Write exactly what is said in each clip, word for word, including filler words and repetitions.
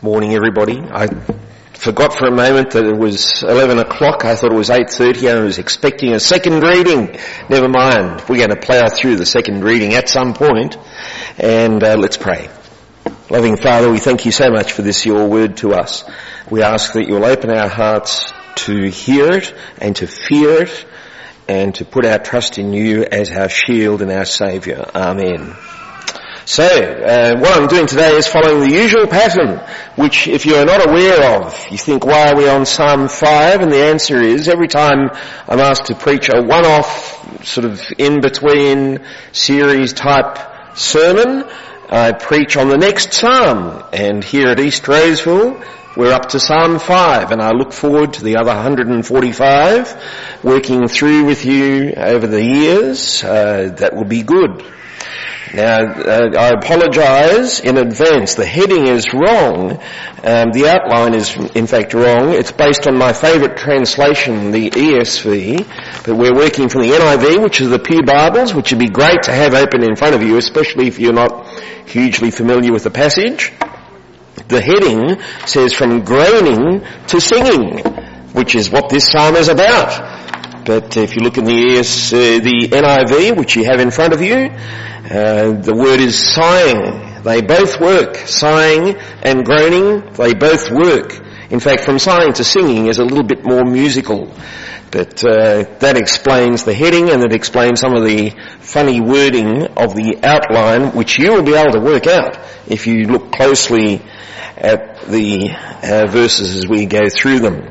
Morning, everybody. I forgot for a moment that it was eleven o'clock. I thought it was eight thirty and I was expecting a second reading. Never mind. We're going to plough through the second reading at some point. And uh, let's pray. Loving Father, we thank you so much for this, your word to us. We ask that you'll open our hearts to hear it and to fear it and to put our trust in you as our shield and our Saviour. Amen. So, uh, what I'm doing today is following the usual pattern, which if you are not aware of, you think, why are we on Psalm five? And the answer is, every time I'm asked to preach a one-off, sort of in-between series type sermon, I preach on the next psalm. And here at East Roseville, we're up to Psalm five, and I look forward to the other one hundred forty-five, working through with you over the years. Uh, that will be good. Now, uh, I apologise in advance. The heading is wrong. Um, the outline is, in fact, wrong. It's based on my favourite translation, the E S V, but we're working from the N I V, which is the Pew Bibles, which would be great to have open in front of you, especially if you're not hugely familiar with the passage. The heading says, from groaning to singing, which is what this psalm is about. But if you look in the, E S, uh, the N I V, which you have in front of you, Uh, the word is sighing. They both work. Sighing and groaning, they both work. In fact, from sighing to singing is a little bit more musical. But uh, that explains the heading, and it explains some of the funny wording of the outline, which you will be able to work out if you look closely at the uh, verses as we go through them.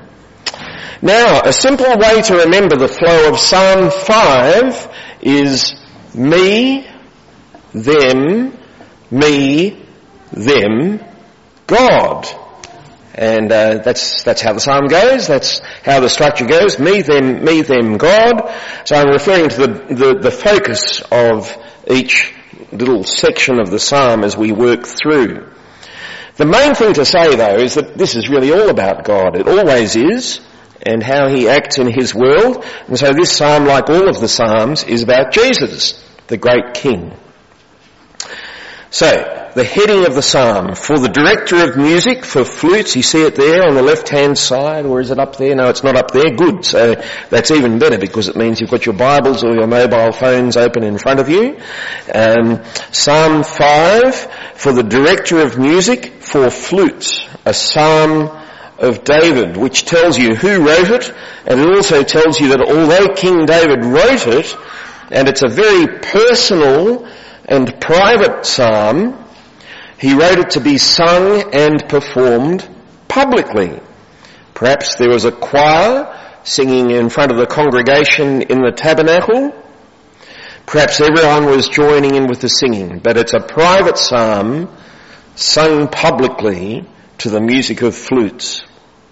Now, a simple way to remember the flow of Psalm five is me, them, me, them, God. And uh, that's that's how the psalm goes. That's how the structure goes. Me, them, me, them, God. So I'm referring to the, the, the focus of each little section of the psalm as we work through. The main thing to say, though, is that this is really all about God. It always is, and how he acts in his world. And so this psalm, like all of the psalms, is about Jesus, the great King. So, the heading of the psalm, for the director of music, for flutes, you see it there on the left-hand side, or is it up there? No, it's not up there. Good. So that's even better because it means you've got your Bibles or your mobile phones open in front of you. Um, Psalm five, for the director of music, for flutes, a psalm of David, which tells you who wrote it, and it also tells you that although King David wrote it, and it's a very personal and private psalm, he wrote it to be sung and performed publicly. Perhaps there was a choir singing in front of the congregation in the tabernacle. Perhaps everyone was joining in with the singing, but it's a private psalm sung publicly to the music of flutes.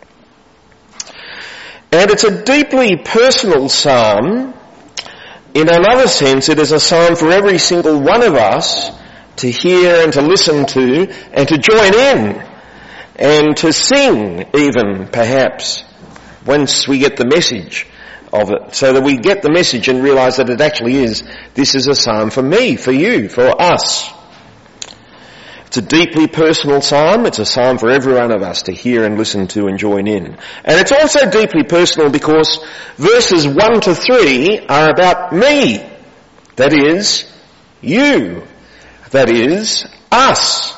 And it's a deeply personal psalm. In another sense, it is a psalm for every single one of us to hear and to listen to and to join in and to sing even, perhaps, once we get the message of it, so that we get the message and realise that it actually is, this is a psalm for me, for you, for us. It's a deeply personal psalm. It's a psalm for every one of us to hear and listen to and join in. And it's also deeply personal because verses one to three are about me. That is, you. That is, us.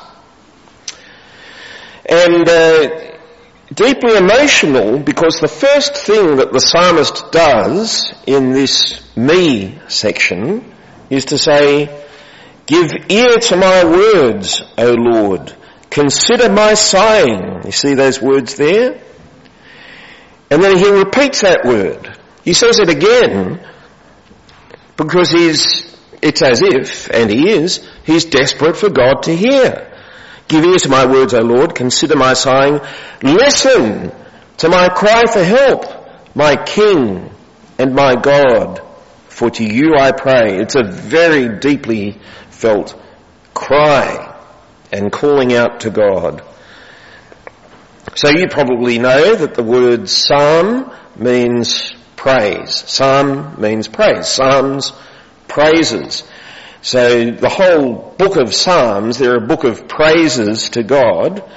And uh, deeply emotional because the first thing that the psalmist does in this me section is to say, give ear to my words, O Lord. Consider my sighing. You see those words there? And then he repeats that word. He says it again because he's, it's as if, and he is, he's desperate for God to hear. Give ear to my words, O Lord. Consider my sighing. Listen to my cry for help, my King and my God. For to you I pray. It's a very deeply felt cry and calling out to God. So you probably know that the word psalm means praise. Psalm means praise. Psalms, praises. So the whole book of Psalms, they're a book of praises to God.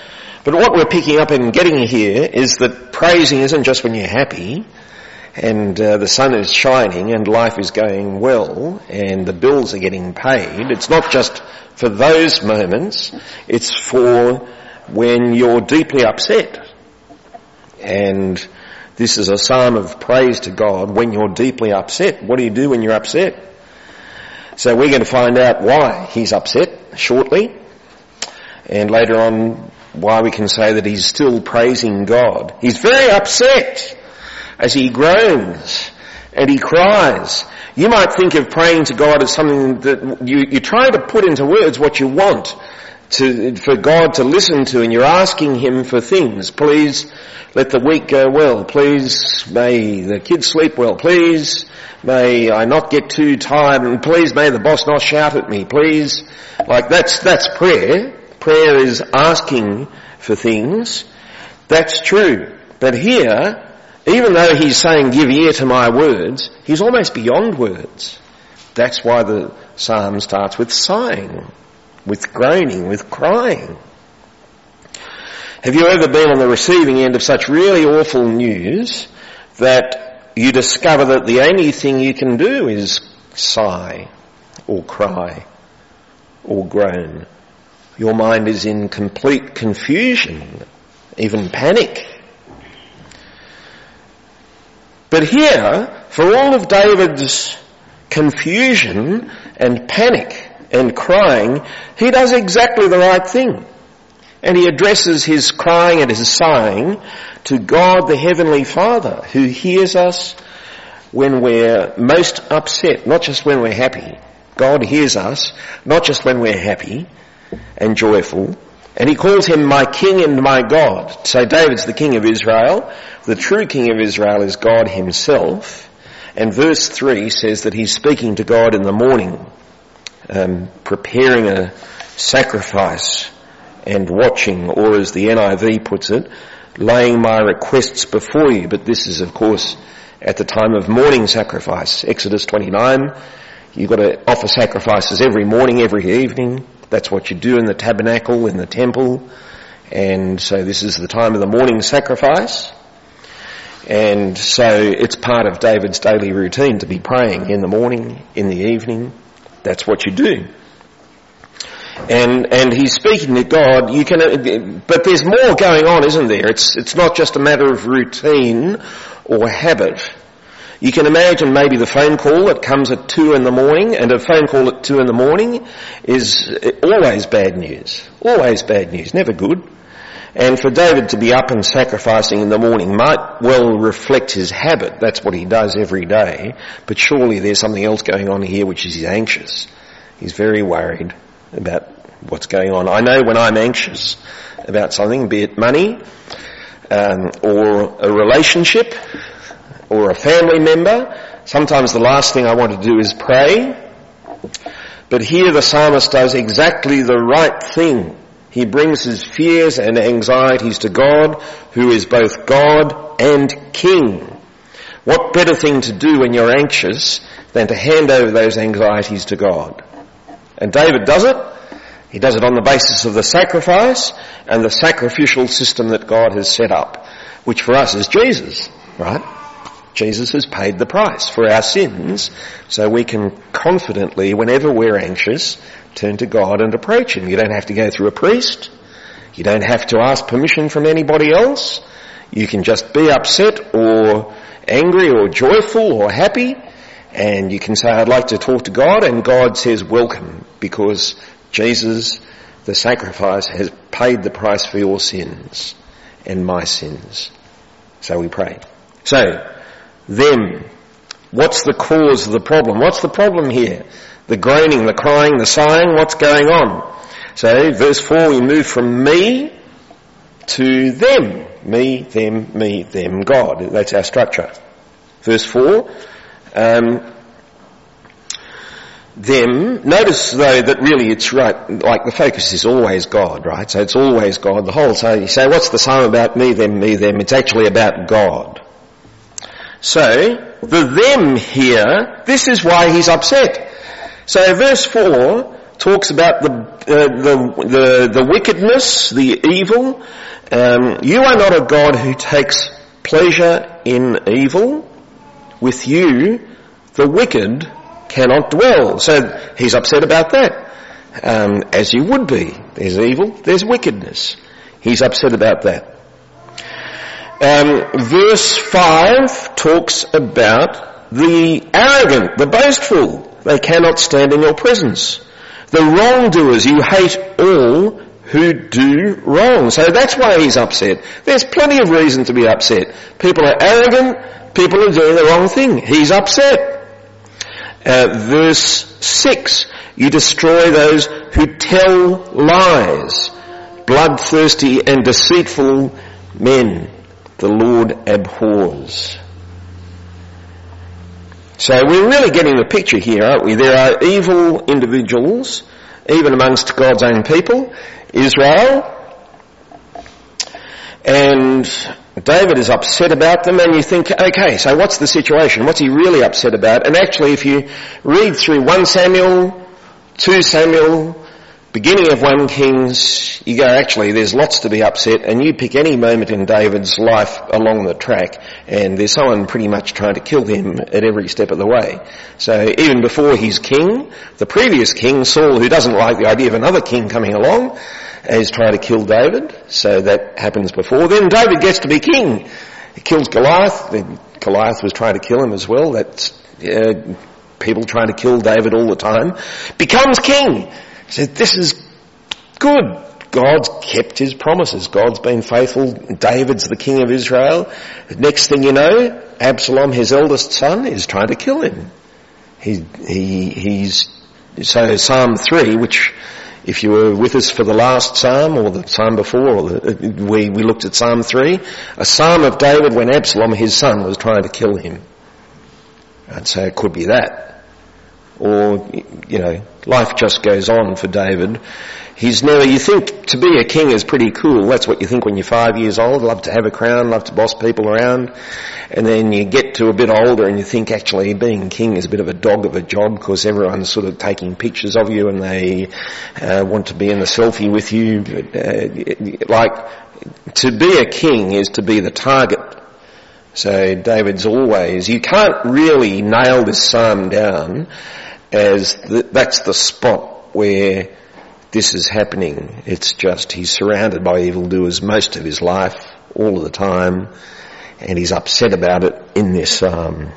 But what we're picking up and getting here is that praising isn't just when you're happy and uh, the sun is shining and life is going well and the bills are getting paid. It's not just for those moments, it's for when you're deeply upset. And this is a psalm of praise to God when you're deeply upset. What do you do when you're upset? So we're going to find out why he's upset shortly, and later on why we can say that he's still praising God. He's very upset as he groans and he cries. You might think of praying to God as something that you, you try to put into words what you want to, for God to listen to, and you're asking him for things. Please let the week go well. Please may the kids sleep well. Please may I not get too tired, and please may the boss not shout at me. Please, like that's, that's prayer. Prayer is asking for things. That's true. But here, even though he's saying, give ear to my words, he's almost beyond words. That's why the psalm starts with sighing, with groaning, with crying. Have you ever been on the receiving end of such really awful news that you discover that the only thing you can do is sigh or cry or groan? Your mind is in complete confusion, even panic. But here, for all of David's confusion and panic and crying, he does exactly the right thing. And he addresses his crying and his sighing to God the Heavenly Father, who hears us when we're most upset, not just when we're happy. God hears us, not just when we're happy and joyful. And he calls him my King and my God. So David's the King of Israel. The true King of Israel is God himself. And verse three says that he's speaking to God in the morning, um, preparing a sacrifice and watching, or as the N I V puts it, laying my requests before you. But this is, of course, at the time of morning sacrifice. Exodus twenty-nine, you've got to offer sacrifices every morning, every evening. That's what you do in the tabernacle, in the temple. And so this is the time of the morning sacrifice. And so it's part of David's daily routine to be praying in the morning, in the evening. That's what you do. And, and he's speaking to God. You can, but there's more going on, isn't there? It's, it's not just a matter of routine or habit. You can imagine maybe the phone call that comes at two in the morning, and a phone call at two in the morning is always bad news. Always bad news. Never good. And for David to be up and sacrificing in the morning might well reflect his habit. That's what he does every day. But surely there's something else going on here, which is he's anxious. He's very worried about what's going on. I know when I'm anxious about something, be it money, um, or a relationship, or a family member, sometimes the last thing I want to do is pray. But here the psalmist does exactly the right thing. He brings his fears and anxieties to God, who is both God and King. What better thing to do when you're anxious than to hand over those anxieties to God? And David does it. He does it on the basis of the sacrifice and the sacrificial system that God has set up, which for us is Jesus, right? Jesus has paid the price for our sins, so we can confidently, whenever we're anxious, turn to God and approach him. You don't have to go through a priest. You don't have to ask permission from anybody else. You can just be upset or angry or joyful or happy, and you can say, I'd like to talk to God, and God says, welcome, because Jesus, the sacrifice, has paid the price for your sins and my sins. So we pray. So, them. What's the cause of the problem? What's the problem here? The groaning, the crying, the sighing, what's going on? So, verse four, we move from me to them. Me, them, me, them, God. That's our structure. Verse four, um, them. Notice though that really it's right, like the focus is always God, right? So it's always God. The whole, so you say, what's the psalm about me, them, me, them? It's actually about God. So, the them here, this is why he's upset. So verse four, talks about the, uh, the, the, the wickedness, the evil. Um, you are not a God who takes pleasure in evil. With you, the wicked cannot dwell. So he's upset about that. Um, as you would be. There's evil, there's wickedness. He's upset about that. Um, verse five talks about the arrogant, the boastful. They cannot stand in your presence. The wrongdoers, you hate all who do wrong. So that's why he's upset. There's plenty of reason to be upset. People are arrogant, people are doing the wrong thing. He's upset. Uh, verse six, you destroy those who tell lies, bloodthirsty and deceitful men. The Lord abhors. So we're really getting the picture here, aren't we? There are evil individuals, even amongst God's own people, Israel, and David is upset about them, and you think, okay, so what's the situation? What's he really upset about? And actually, if you read through First Samuel, Second Samuel, beginning of First Kings, you go, actually, there's lots to be upset, and you pick any moment in David's life along the track, and there's someone pretty much trying to kill him at every step of the way. So even before he's king, the previous king, Saul, who doesn't like the idea of another king coming along, is trying to kill David. So that happens before. Then David gets to be king. He kills Goliath. Goliath was trying to kill him as well. That's uh, people trying to kill David all the time. Becomes king. So this is good. God's kept his promises. God's been faithful. David's the king of Israel. Next thing you know, Absalom, his eldest son, is trying to kill him. He, he, he's, so Psalm three, which, if you were with us for the last psalm or the psalm before, or the, we, we looked at Psalm three, a psalm of David when Absalom, his son, was trying to kill him. And so it could be that. Or, you know, life just goes on for David. He's never, you think to be a king is pretty cool. That's what you think when you're five years old. Love to have a crown, love to boss people around. And then you get to a bit older and you think actually being king is a bit of a dog of a job because everyone's sort of taking pictures of you and they uh, want to be in the selfie with you. Uh, like, to be a king is to be the target. So David's always, you can't really nail this psalm down as the, that's the spot where this is happening. It's just he's surrounded by evildoers most of his life, all of the time, and he's upset about it in this psalm.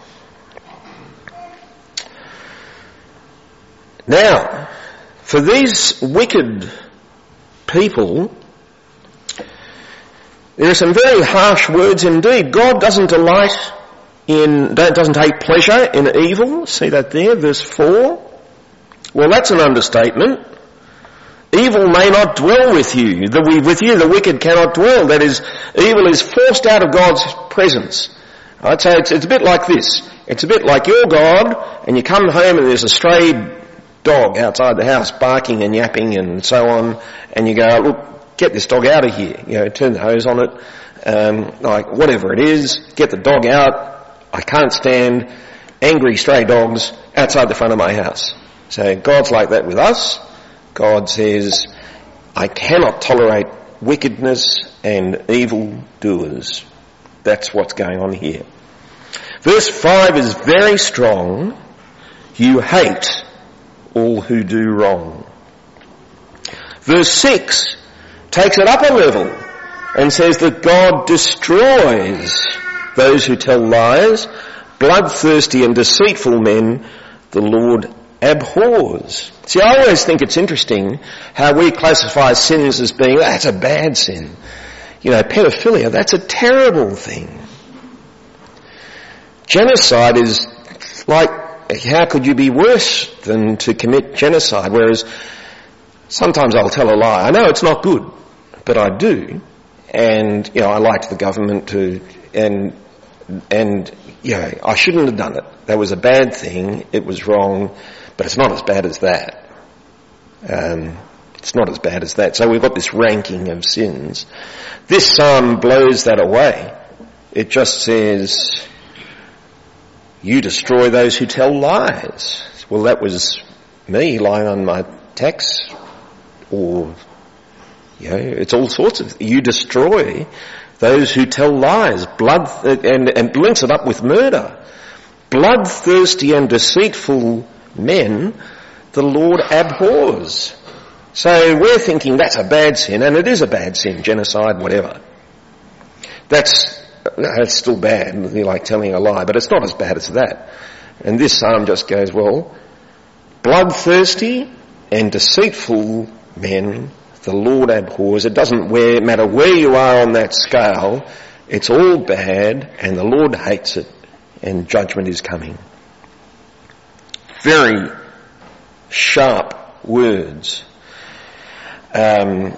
Now, for these wicked people, there are some very harsh words indeed. God doesn't delight in, doesn't take pleasure in evil. See that there, verse four? Well, that's an understatement. Evil may not dwell with you. The, with you, the wicked cannot dwell. That is, evil is forced out of God's presence. I'd say it's, it's a bit like this. It's a bit like you're God, and you come home and there's a stray dog outside the house barking and yapping and so on, and you go, look, get this dog out of here. You know, turn the hose on it, um, like whatever it is, get the dog out. I can't stand angry stray dogs outside the front of my house. So God's like that with us. God says, I cannot tolerate wickedness and evil doers. That's what's going on here. Verse five is very strong. You hate all who do wrong. Verse six takes it up a level and says that God destroys those who tell lies, bloodthirsty and deceitful men, the Lord abhors. See, I always think it's interesting how we classify sins as being, that's a bad sin. You know, pedophilia, that's a terrible thing. Genocide is like, how could you be worse than to commit genocide? Whereas sometimes I'll tell a lie. I know it's not good, but I do. And, you know, I liked the government to, and, and, you know, I shouldn't have done it. That was a bad thing. It was wrong. But it's not as bad as that. Um, it's not as bad as that. So we've got this ranking of sins. This psalm blows that away. It just says, you destroy those who tell lies. Well, that was me lying on my tax, or, you know, it's all sorts of, you destroy those who tell lies, blood, and, and links it up with murder. Bloodthirsty and deceitful men the Lord abhors. So we're thinking that's a bad sin, and it is a bad sin, genocide, whatever. That's, that's still bad, like telling a lie, but it's not as bad as that. And this psalm just goes, well, bloodthirsty and deceitful men the Lord abhors. It doesn't matter where you are on that scale, it's all bad, and the Lord hates it, and judgment is coming. Very sharp words. Um,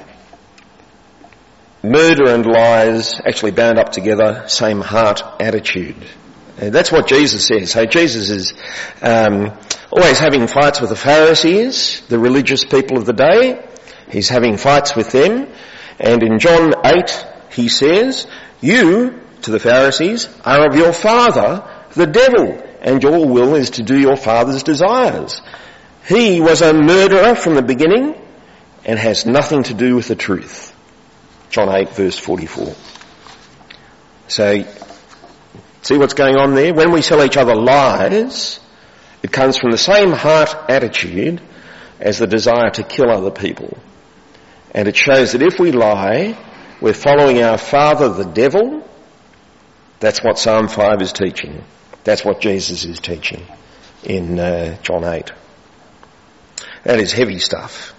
murder and lies actually bound up together, same heart attitude. And that's what Jesus says. So Jesus is um, always having fights with the Pharisees, the religious people of the day. He's having fights with them. And in John eight, he says, you, to the Pharisees, are of your father, the devil, and your will is to do your father's desires. He was a murderer from the beginning and has nothing to do with the truth. John eight verse forty-four. So, see what's going on there? When we tell each other lies, it comes from the same heart attitude as the desire to kill other people. And it shows that if we lie, we're following our father, the devil. That's what Psalm five is teaching. That's what Jesus is teaching in uh, John eight. That is heavy stuff.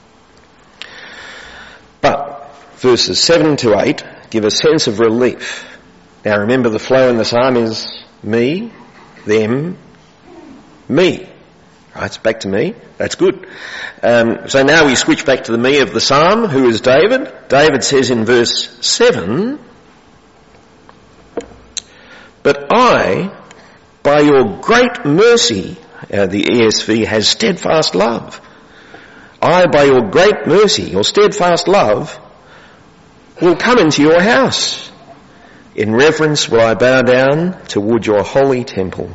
But verses seven to eight give a sense of relief. Now remember, the flow in the psalm is me, them, me. Right, it's back to me. That's good. Um, so now we switch back to the me of the psalm, who is David. David says in verse seven, but I, by your great mercy, uh, the E S V has steadfast love. I, by your great mercy, your steadfast love, will come into your house. In reverence will I bow down toward your holy temple.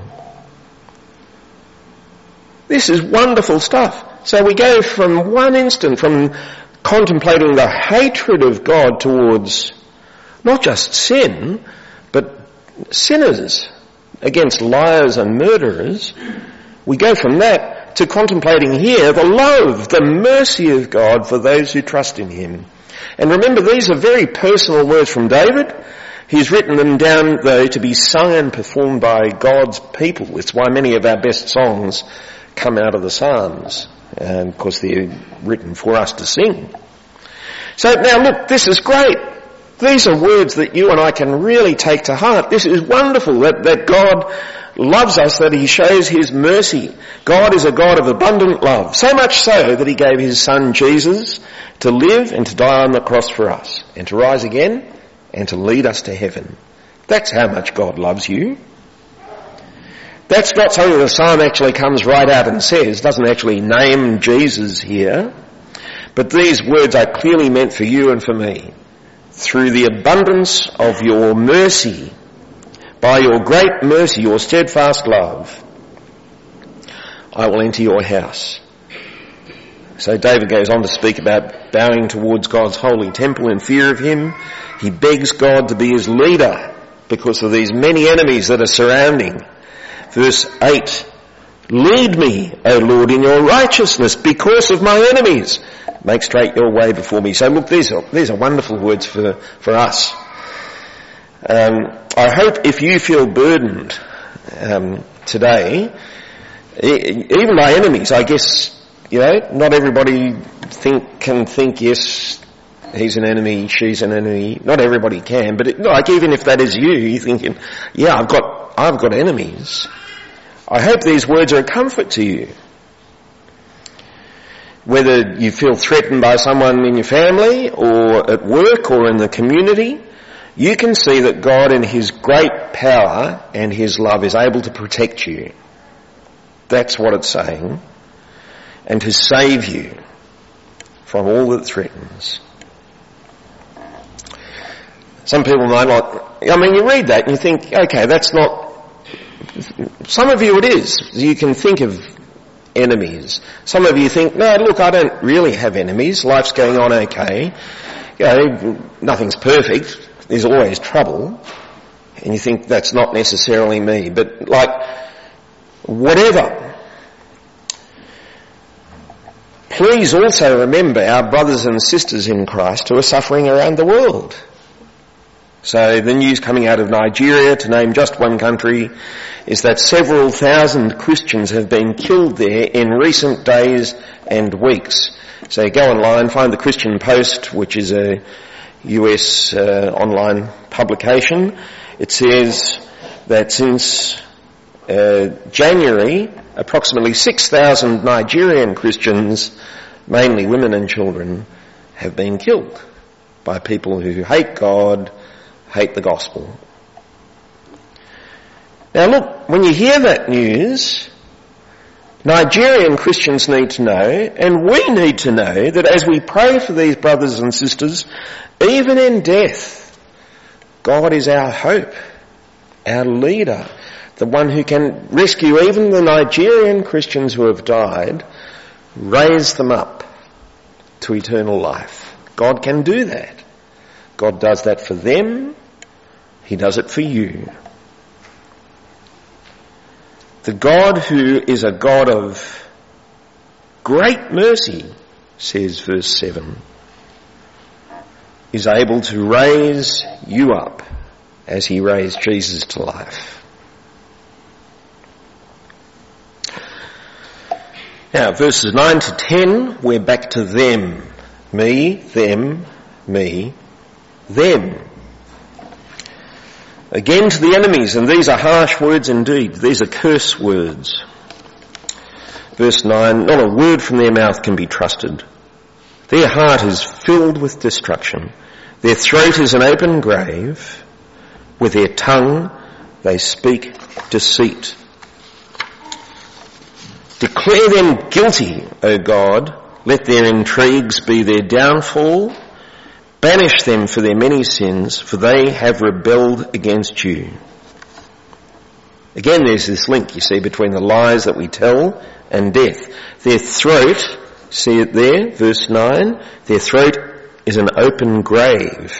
This is wonderful stuff. So we go from one instant, from contemplating the hatred of God towards not just sin, but sinners, against liars and murderers. We go from that to contemplating here the love, the mercy of God for those who trust in him. And remember, these are very personal words from David. He's written them down, though, to be sung and performed by God's people. It's why many of our best songs come out of the Psalms, um, because they're written for us to sing. So now look, this is great. These are words that you and I can really take to heart. This is wonderful that, that God loves us, that he shows his mercy. God is a God of abundant love, so much so that he gave his son Jesus to live and to die on the cross for us, and to rise again and to lead us to heaven. That's how much God loves you. That's not something the psalm actually comes right out and says, doesn't actually name Jesus here, but these words are clearly meant for you and for me. Through the abundance of your mercy, by your great mercy, your steadfast love, I will enter your house. So David goes on to speak about bowing towards God's holy temple in fear of him. He begs God to be his leader because of these many enemies that are surrounding. Verse eight, lead me, O Lord, in your righteousness because of my enemies. Make straight your way before me. So look, these are, these are wonderful words for, for us. Um, I hope if you feel burdened um, today, even by enemies, I guess, you know, not everybody think can think, yes, he's an enemy, she's an enemy. Not everybody can, but it, like even if that is you, you're thinking, yeah, I've got, I've got enemies. I hope these words are a comfort to you. Whether you feel threatened by someone in your family or at work or in the community, you can see that God in his great power and his love is able to protect you. That's what it's saying. And to save you from all that threatens. Some people might not, I mean, you read that and you think, okay, that's not, some of you it is. You can think of enemies. Some of you think, no, look, I don't really have enemies. Life's going on okay. You know, nothing's perfect. There's always trouble. And you think that's not necessarily me. But like, whatever. Please also remember our brothers and sisters in Christ who are suffering around the world. So the news coming out of Nigeria, to name just one country, is that several thousand Christians have been killed there in recent days and weeks. So go online, find the Christian Post, which is a U S uh, online publication. It says that since uh, January, approximately six thousand Nigerian Christians, mainly women and children, have been killed by people who hate God, hate the gospel. Now look, when you hear that news, Nigerian Christians need to know, and we need to know, that as we pray for these brothers and sisters, even in death, God is our hope, our leader, the one who can rescue even the Nigerian Christians who have died, raise them up to eternal life. God can do that. God does that for them. He does it for you. The God who is a God of great mercy, says verse seven, is able to raise you up as he raised Jesus to life. Now, verses nine to ten, we're back to them. Me, them, me, them. Again to the enemies, and these are harsh words indeed. These are curse words. Verse nine, not a word from their mouth can be trusted. Their heart is filled with destruction. Their throat is an open grave. With their tongue they speak deceit. Declare them guilty, O God. Let their intrigues be their downfall. Banish them for their many sins, for they have rebelled against you. Again, there's this link, you see, between the lies that we tell and death. Their throat, see it there, verse nine, their throat is an open grave.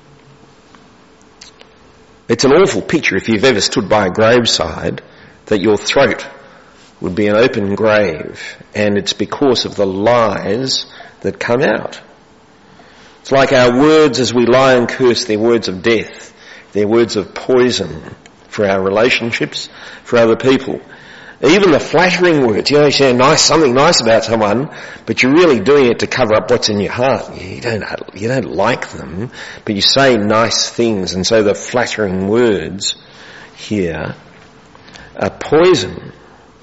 It's an awful picture if you've ever stood by a graveside, that your throat would be an open grave, and it's because of the lies that come out. It's like our words as we lie and curse, they're words of death. They're words of poison for our relationships, for other people. Even the flattering words, you know, you say nice, something nice about someone, but you're really doing it to cover up what's in your heart. You don't, you don't like them, but you say nice things, and so the flattering words here are poison.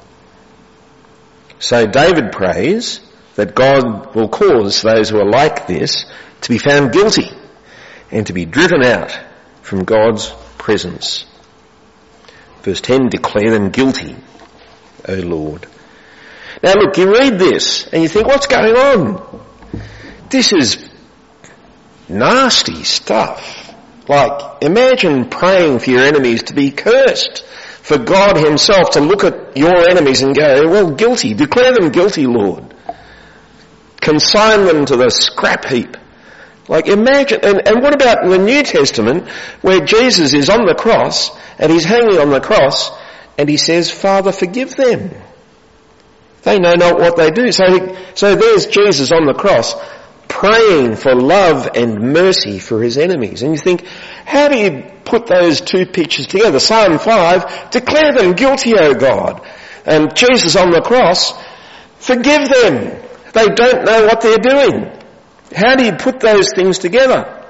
So David prays that God will cause those who are like this to be found guilty and to be driven out from God's presence. Verse ten, declare them guilty, O Lord. Now look, you read this and you think, what's going on? This is nasty stuff. Like, imagine praying for your enemies to be cursed, for God himself to look at your enemies and go, well, guilty, declare them guilty, Lord. Consign them to the scrap heap. Like imagine, and, and what about in the New Testament where Jesus is on the cross and he's hanging on the cross and he says, Father, forgive them. They know not what they do. So, he, so there's Jesus on the cross praying for love and mercy for his enemies. And you think, how do you put those two pictures together? Psalm five, declare them guilty, O God. And Jesus on the cross, forgive them. They don't know what they're doing. How do you put those things together?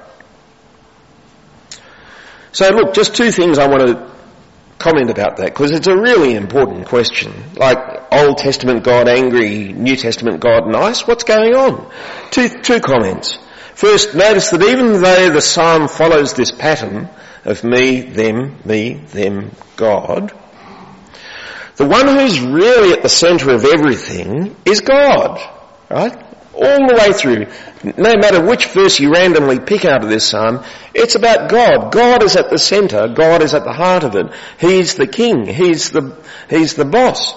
So look, just two things I want to comment about that, because it's a really important question. Like, Old Testament God angry, New Testament God nice, what's going on? Two, two comments. First, notice that even though the psalm follows this pattern of me, them, me, them, God, the one who's really at the centre of everything is God, right? All the way through. No matter which verse you randomly pick out of this psalm, it's about God. God is at the centre. God is at the heart of it. He's the king. He's the, he's the boss.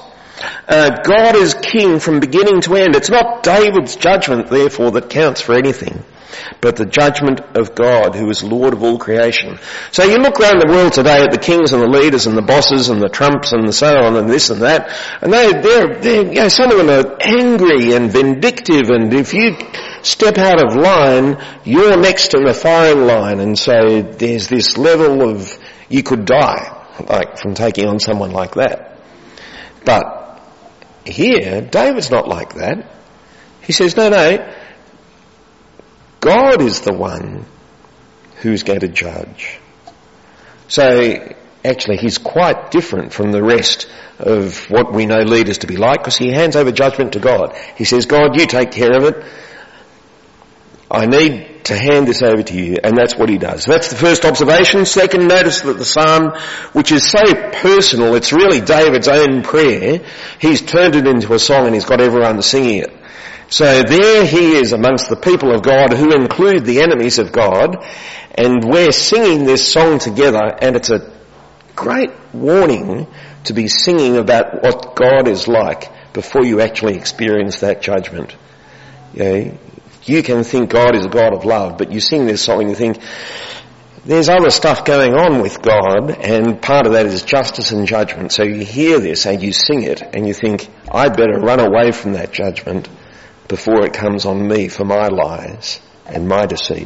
Uh, God is king from beginning to end. It's not David's judgment, therefore, that counts for anything, but the judgment of God, who is Lord of all creation. So you look around the world today at the kings and the leaders and the bosses and the Trumps and so on and this and that, and they, they're, they're, you know, some of them are angry and vindictive, and if you step out of line, you're next in the firing line, and so there's this level of, you could die, like, from taking on someone like that. But here, David's not like that. He says, no, no, God is the one who's going to judge. So, actually, he's quite different from the rest of what we know leaders to be like, because he hands over judgment to God. He says, God, you take care of it. I need to hand this over to you, and that's what he does. That's the first observation. Second, notice that the psalm, which is so personal, it's really David's own prayer, he's turned it into a song and he's got everyone singing it. So there he is amongst the people of God, who include the enemies of God, and we're singing this song together, and it's a great warning to be singing about what God is like before you actually experience that judgment. You know, you can think God is a God of love, but you sing this song and you think, there's other stuff going on with God, and part of that is justice and judgment. So you hear this and you sing it and you think, I'd better run away from that judgment before it comes on me for my lies and my deceit.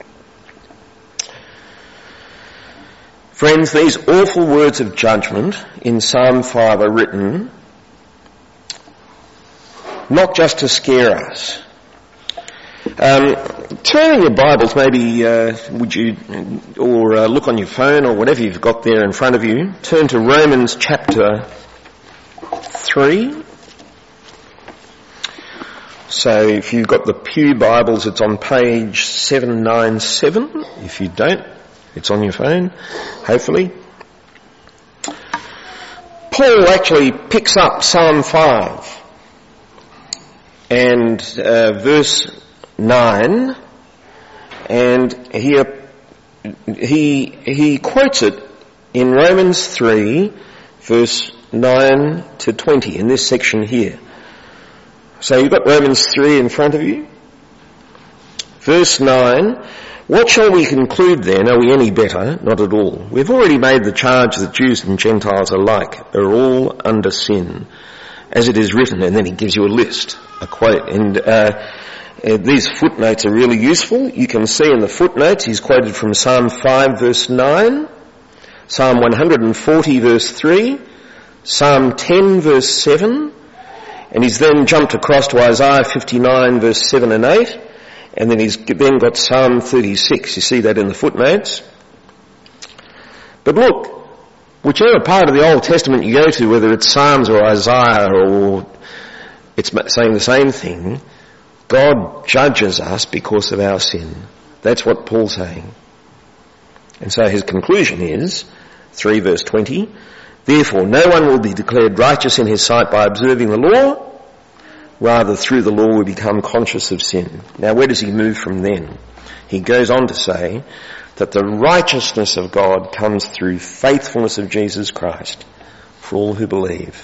Friends, these awful words of judgment in Psalm five are written not just to scare us. Um, turn in your Bibles, maybe uh, would you, or uh, look on your phone or whatever you've got there in front of you. Turn to Romans chapter three. So if you've got the Pew Bibles, it's on page seven ninety-seven. If you don't, it's on your phone, hopefully. Paul actually picks up Psalm five and uh, verse nine, and he he he quotes it in Romans three, verse nine to twenty, in this section here. So you've got Romans three in front of you. Verse nine, what shall we conclude then? Are we any better? Not at all. We've already made the charge that Jews and Gentiles alike are all under sin, as it is written, and then he gives you a list, a quote, and uh Uh, these footnotes are really useful. You can see in the footnotes he's quoted from Psalm five verse nine, Psalm one hundred forty verse three, Psalm ten verse seven, and he's then jumped across to Isaiah fifty-nine verse seven and eight, and then he's then got Psalm thirty-six. You see that in the footnotes. But look, whichever part of the Old Testament you go to, whether it's Psalms or Isaiah, or it's saying the same thing, God judges us because of our sin. That's what Paul's saying. And so his conclusion is, three verse twenty, therefore no one will be declared righteous in his sight by observing the law, rather through the law we become conscious of sin. Now where does he move from then? He goes on to say that the righteousness of God comes through faithfulness of Jesus Christ for all who believe.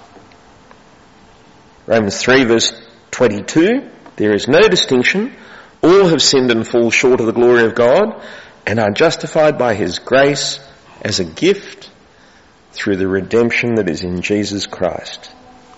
Romans three verse twenty-two, there is no distinction. All have sinned and fall short of the glory of God and are justified by his grace as a gift through the redemption that is in Jesus Christ.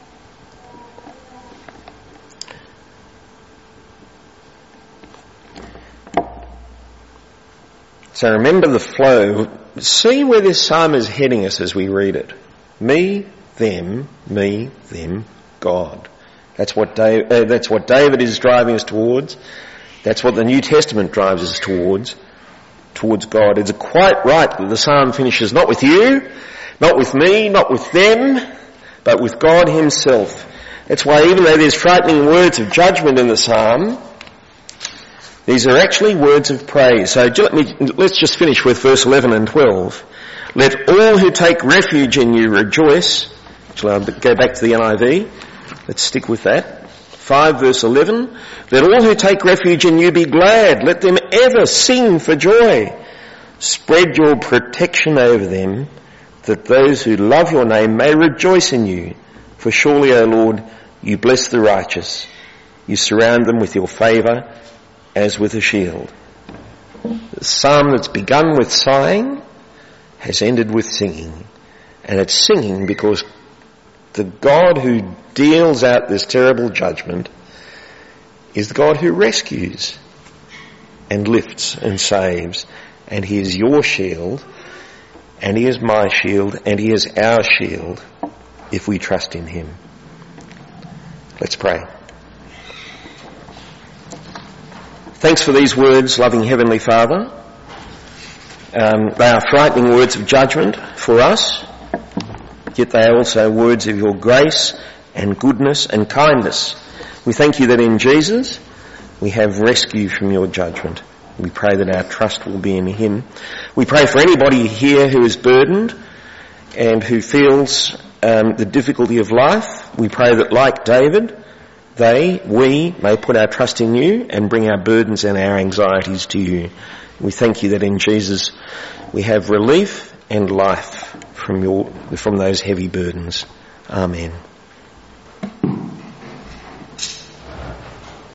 So remember the flow. See where this psalm is heading us as we read it. Me, them, me, them, God. That's what David, uh, that's what David is driving us towards. That's what the New Testament drives us towards, towards God. It's quite right that the psalm finishes not with you, not with me, not with them, but with God himself. That's why even though there's frightening words of judgment in the psalm, these are actually words of praise. So let me, let's just finish with verse eleven and twelve. Let all who take refuge in you rejoice. Shall I go back to the N I V? Let's stick with that. five verse eleven. Let all who take refuge in you be glad. Let them ever sing for joy. Spread your protection over them, that those who love your name may rejoice in you. For surely, O Lord, you bless the righteous. You surround them with your favour as with a shield. The psalm that's begun with sighing has ended with singing. And it's singing because the God who deals out this terrible judgment is the God who rescues and lifts and saves. And he is your shield, and he is my shield, and he is our shield if we trust in him. Let's pray. Thanks for these words, loving Heavenly Father. Um, they are frightening words of judgment for us, yet they are also words of your grace and goodness and kindness. We thank you that in Jesus we have rescue from your judgment. We pray that our trust will be in him. We pray for anybody here who is burdened and who feels um, the difficulty of life. We pray that, like David, they, we, may put our trust in you and bring our burdens and our anxieties to you. We thank you that in Jesus we have relief and life from your, from those heavy burdens. Amen.